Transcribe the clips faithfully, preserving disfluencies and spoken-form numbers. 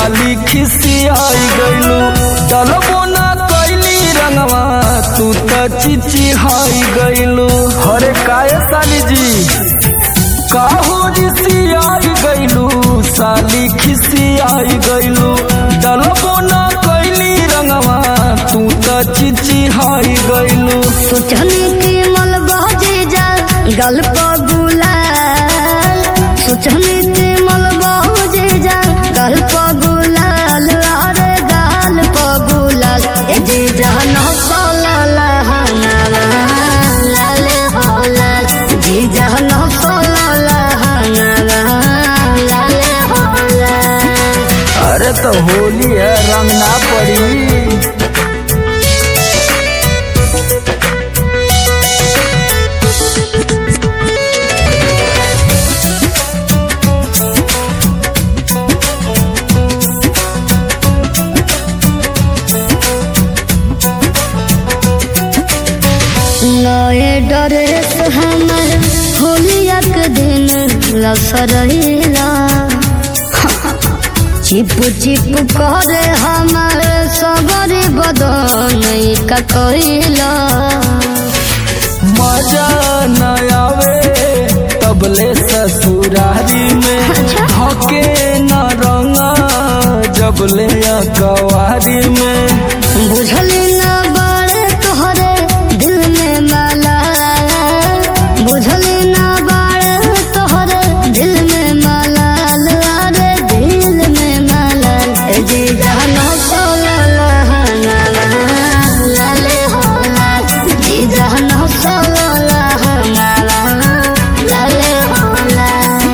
साली खिसियाई गइलू डलबो ना कैली रंगवा तू त चिचिहाई गइलू। हरे काय साली जी काहो रिसियाई गइलू साली खिसियाई गइलू डलबो ना कैली रंगवा तू त चिचिहाई गइलू। सोचनी की मल बजे जा गल पर गुलाल सोचनी की मल बजे जा गल पर गुलाल अरे गाल पर गुलाल ए जी जान सोला लहना लाल होला जी जान सोला लहना लाल होला। अरे तो होली है रंग ना पड़ी। नए ड्रेस हमर होलिया के दिन लसरैला चिप चिप करे हमर सबरी बदन का कइला। मजा न आवे तबले ससुरारी में हके न रंगा जबले कवारी में। बुझली न बड़े तोहरे दिल में माला बुझली न बड़े तोहरे दिल में माला अरे दिल में माला जी जान सोला लहना लाल होला जी जान सोला लहना लाल होला।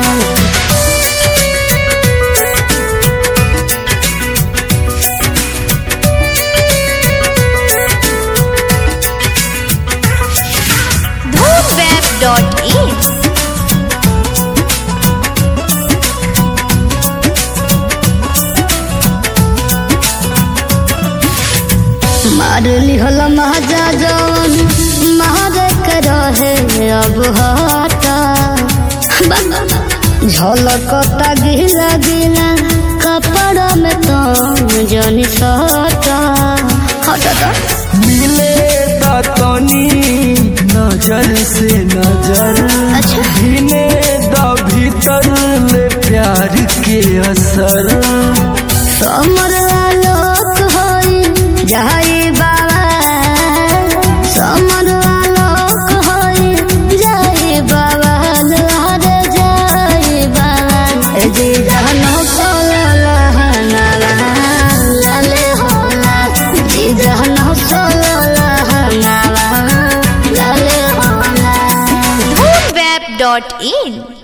web dot in मार लिहल महाजा जवन मार कर रहे अब हटा झलकता गिला गिला कपड़ा में तो जनी सटा।